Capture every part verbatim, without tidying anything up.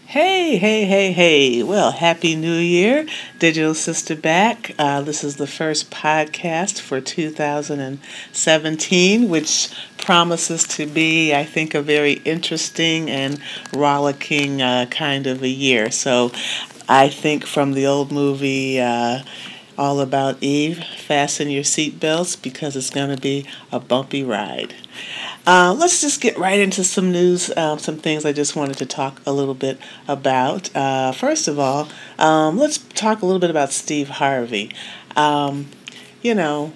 Hey, hey, hey, hey. Well, Happy New Year, Digital Sister back. Uh, this is the first podcast for two thousand seventeen, which promises to be, I think, a very interesting and rollicking uh, kind of a year. So I think from the old movie, uh, All About Eve, fasten your seatbelts because it's going to be a bumpy ride. Uh, let's just get right into some news, um, some things I just wanted to talk a little bit about. Uh, first of all, um, let's talk a little bit about Steve Harvey. Um, you know,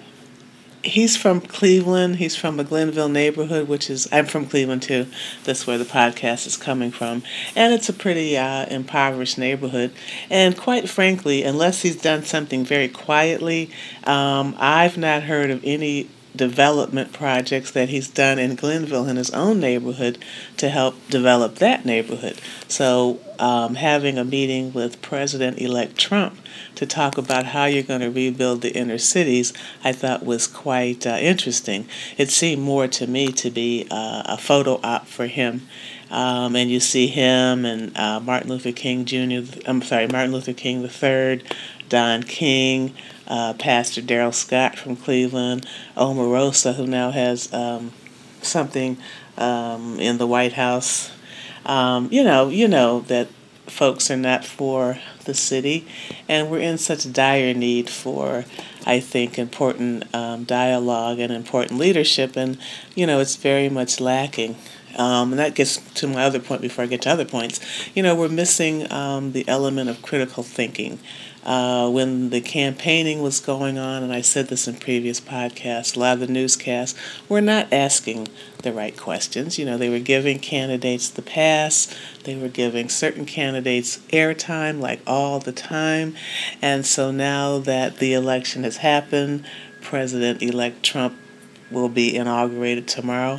he's from Cleveland. He's from the Glenville neighborhood, which is, I'm from Cleveland too. That's where the podcast is coming from. And it's a pretty uh, impoverished neighborhood. And quite frankly, unless he's done something very quietly, um, I've not heard of any development projects that he's done in Glenville in his own neighborhood to help develop that neighborhood. So um, having a meeting with President-elect Trump to talk about how you're going to rebuild the inner cities, I thought was quite uh, interesting. It seemed more to me to be uh, a photo op for him. Um, and you see him and uh, Martin Luther King Junior I'm sorry, Martin Luther King the third, Don King, uh, Pastor Darrell Scott from Cleveland, Omarosa, who now has um, something um, in the White House. Um, you know, you know that folks are not for the city, and we're in such dire need for, I think, important um, dialogue and important leadership, and you know, it's very much lacking. Um, and that gets to my other point before I get to other points. You know, we're missing um, the element of critical thinking. Uh, when the campaigning was going on, and I said this in previous podcasts, a lot of the newscasts were not asking the right questions. You know, they were giving candidates the pass. They were giving certain candidates airtime, like all the time. And so now that the election has happened, President-elect Trump will be inaugurated tomorrow.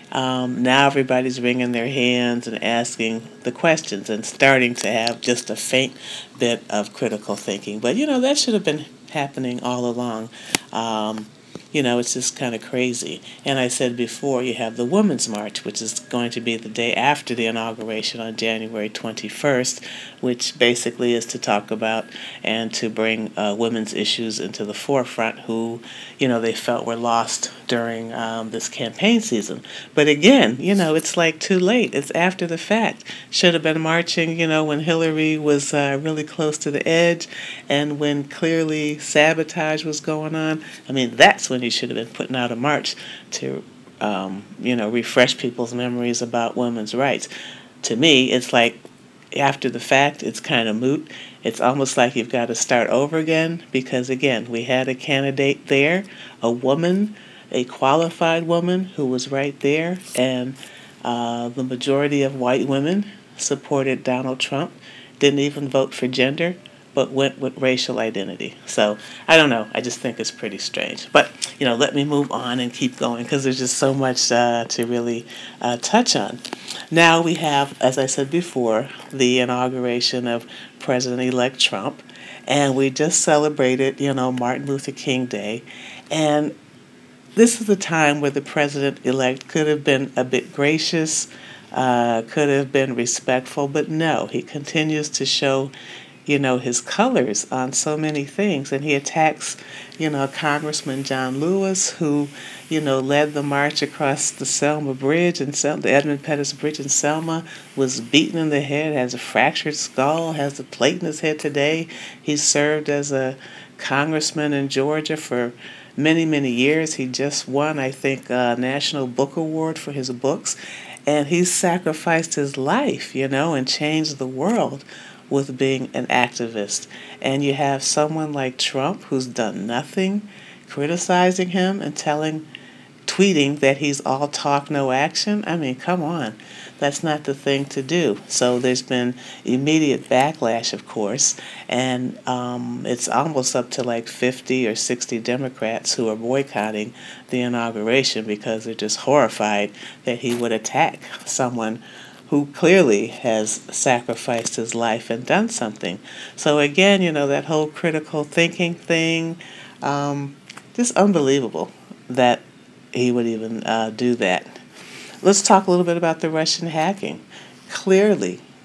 Um, now everybody's wringing their hands and asking the questions and starting to have just a faint bit of critical thinking. But, you know, that should have been happening all along. Um, you know, it's just kind of crazy. And I said before, you have the Women's March, which is going to be the day after the inauguration on January twenty-first, which basically is to talk about and to bring uh, women's issues into the forefront who, you know, they felt were lost during um, this campaign season. But again, you know, it's like too late. It's after the fact. Should have been marching, you know, when Hillary was uh, really close to the edge and when clearly sabotage was going on. I mean, that's when you should have been putting out a march to, um, you know, refresh people's memories about women's rights. To me, it's like after the fact, it's kind of moot. It's almost like you've got to start over again because, again, we had a candidate there, a woman, a qualified woman who was right there, and uh, the majority of white women supported Donald Trump, didn't even vote for gender, but went with racial identity. So I don't know. I just think it's pretty strange. But, you know, let me move on and keep going because there's just so much uh, to really uh, touch on. Now we have, as I said before, the inauguration of President-elect Trump, and we just celebrated, you know, Martin Luther King Day. And this is a time where the president-elect could have been a bit gracious, uh, could have been respectful, but no, he continues to show you know, his colors on so many things. And he attacks, you know, Congressman John Lewis, who, you know, led the march across the Selma Bridge, and Sel- the Edmund Pettus Bridge in Selma, was beaten in the head, has a fractured skull, has a plate in his head today. He served as a congressman in Georgia for many, many years. He just won, I think, a National Book Award for his books. And he sacrificed his life, you know, and changed the world with being an activist. And you have someone like Trump who's done nothing, criticizing him and telling, tweeting that he's all talk, no action. I mean, come on. That's not the thing to do. So there's been immediate backlash, of course, and um, it's almost up to like fifty or sixty Democrats who are boycotting the inauguration because they're just horrified that he would attack someone who clearly has sacrificed his life and done something. So again, you know, that whole critical thinking thing, um, just unbelievable that he would even uh, do that. Let's talk a little bit about the Russian hacking. Clearly,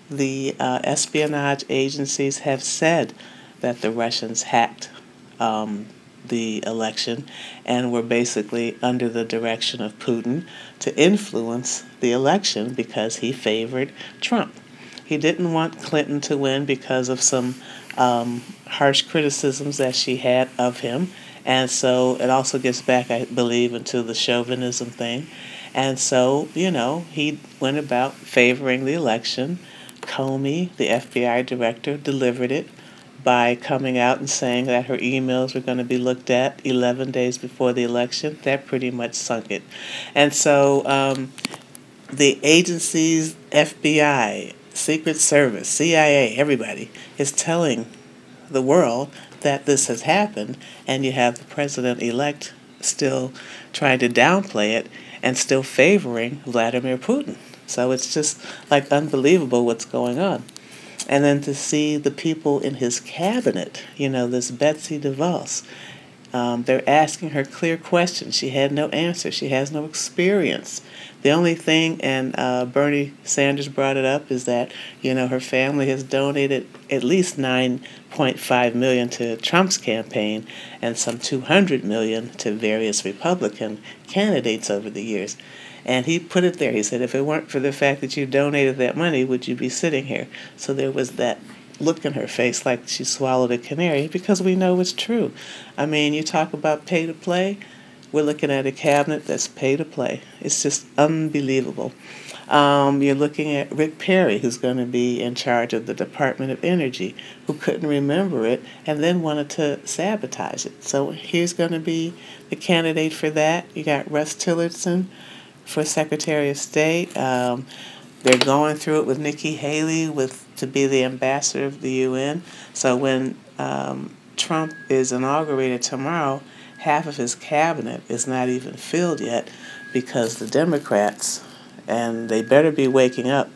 the uh, espionage agencies have said that the Russians hacked um, the election and were basically under the direction of Putin to influence the election because he favored Trump. He didn't want Clinton to win because of some um, harsh criticisms that she had of him. And so it also gets back, I believe, into the chauvinism thing. And so, you know, he went about favoring the election. Comey, the F B I director, delivered it by coming out and saying that her emails were going to be looked at eleven days before the election. That pretty much sunk it. And so um, the agencies, F B I, Secret Service, C I A, everybody is telling the world that this has happened, and you have the president-elect still trying to downplay it and still favoring Vladimir Putin. So it's just like unbelievable what's going on. And then to see the people in his cabinet, you know, this Betsy DeVos, um, they're asking her clear questions. She had no answer. She has no experience. The only thing, and uh, Bernie Sanders brought it up, is that, you know, her family has donated at least nine point five million dollars to Trump's campaign and some two hundred million dollars to various Republican candidates over the years. And he put it there. He said, if it weren't for the fact that you donated that money, would you be sitting here? So there was that look in her face like she swallowed a canary, because we know it's true. I mean, you talk about pay to play. We're looking at a cabinet that's pay to play. It's just unbelievable. Um, you're looking at Rick Perry, who's going to be in charge of the Department of Energy, who couldn't remember it and then wanted to sabotage it. So here's going to be the candidate for that. You got Russ Tillerson for Secretary of State. Um, they're going through it with Nikki Haley with to be the ambassador of the U N. So when um, Trump is inaugurated tomorrow, half of his cabinet is not even filled yet because the Democrats, and they better be waking up,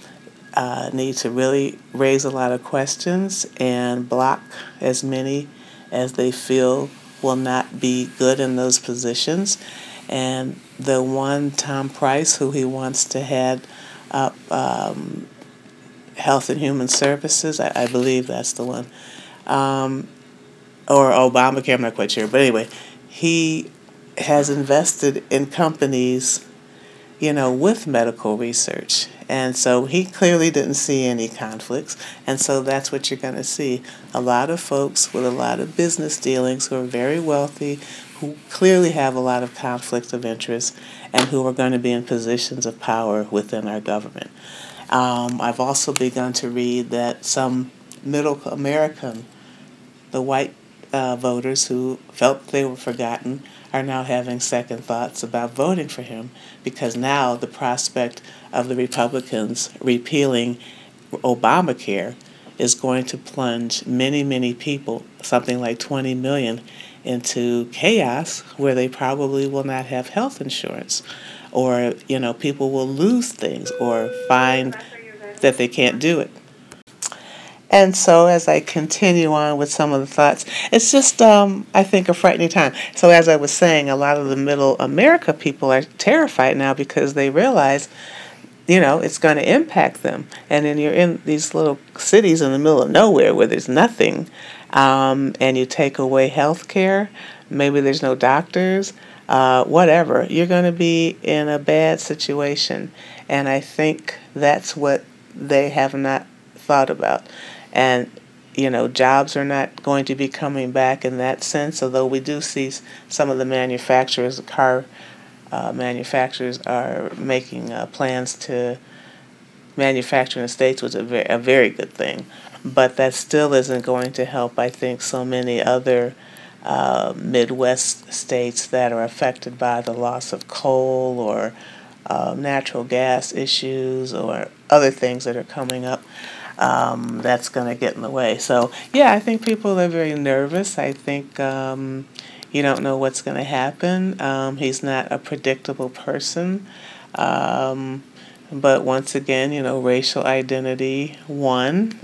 uh, need to really raise a lot of questions and block as many as they feel will not be good in those positions. And the one, Tom Price, who he wants to head up um, Health and Human Services, I, I believe that's the one, um, or Obamacare, I'm not quite sure. But anyway, he has invested in companies, you know, with medical research. And so he clearly didn't see any conflicts. And so that's what you're going to see. A lot of folks with a lot of business dealings who are very wealthy, who clearly have a lot of conflicts of interest, and who are going to be in positions of power within our government. Um, I've also begun to read that some middle American, the white uh, voters who felt they were forgotten, are now having second thoughts about voting for him, because now the prospect of the Republicans repealing Obamacare is going to plunge many, many people, something like twenty million, into chaos where they probably will not have health insurance, or, you know, people will lose things or find that they can't do it. And so as I continue on with some of the thoughts, it's just, um, I think, a frightening time. So as I was saying, a lot of the middle America people are terrified now because they realize, you know, it's going to impact them. And then you're in these little cities in the middle of nowhere where there's nothing, um, and you take away health care, maybe there's no doctors, uh, whatever. You're going to be in a bad situation. And I think that's what they have not thought about. And, you know, jobs are not going to be coming back in that sense, although we do see some of the manufacturers, car uh, manufacturers, are making uh, plans to manufacture in the States, which is a very, a very good thing. But that still isn't going to help, I think, so many other uh, Midwest states that are affected by the loss of coal or uh, natural gas issues or other things that are coming up. Um, that's going to get in the way. So, yeah, I think people are very nervous. I think um, you don't know what's going to happen. Um, he's not a predictable person. Um, but once again, you know, racial identity won.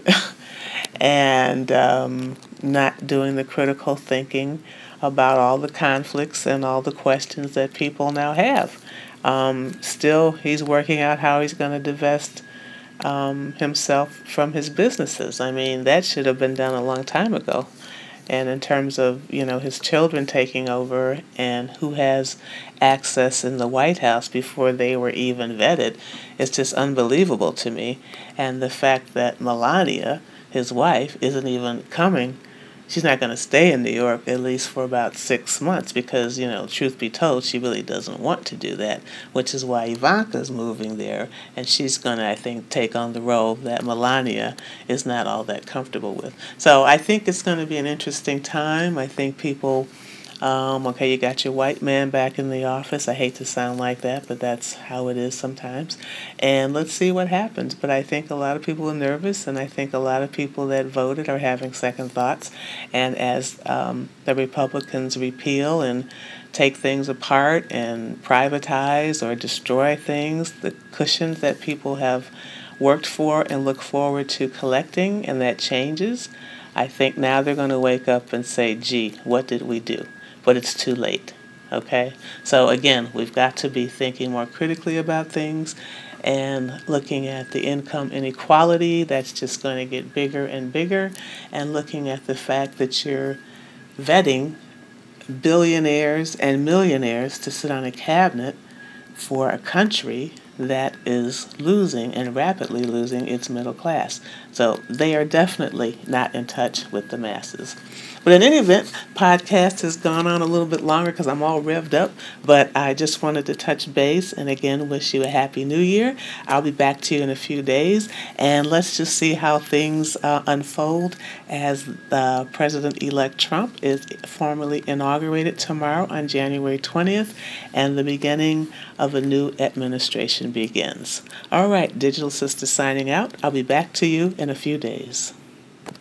and um, not doing the critical thinking about all the conflicts and all the questions that people now have. Um, still, he's working out how he's going to divest um, himself from his businesses. I mean, that should have been done a long time ago. And in terms of, you know, his children taking over and who has access in the White House before they were even vetted, it's just unbelievable to me. And the fact that Melania, his wife, isn't even coming, she's not going to stay in New York at least for about six months because, you know, truth be told, she really doesn't want to do that, which is why Ivanka's moving there, and she's going to, I think, take on the role that Melania is not all that comfortable with. So I think it's going to be an interesting time. I think people um, okay, you got your white man back in the office. I hate to sound like that, but that's how it is sometimes. And let's see what happens. But I think a lot of people are nervous, and I think a lot of people that voted are having second thoughts. And as um, the Republicans repeal and take things apart and privatize or destroy things, the cushions that people have worked for and look forward to collecting, and that changes, I think now they're going to wake up and say, gee, what did we do? But it's too late, okay? So again, we've got to be thinking more critically about things and looking at the income inequality that's just going to get bigger and bigger, and looking at the fact that you're vetting billionaires and millionaires to sit on a cabinet for a country that is losing and rapidly losing its middle class. So they are definitely not in touch with the masses. But in any event, podcast has gone on a little bit longer because I'm all revved up, but I just wanted to touch base and again wish you a happy new year. I'll be back to you in a few days, and let's just see how things uh, unfold as uh, President-elect Trump is formally inaugurated tomorrow on January twentieth, and the beginning of a new administration begins. All right, Digital Sister signing out. I'll be back to you in a few days.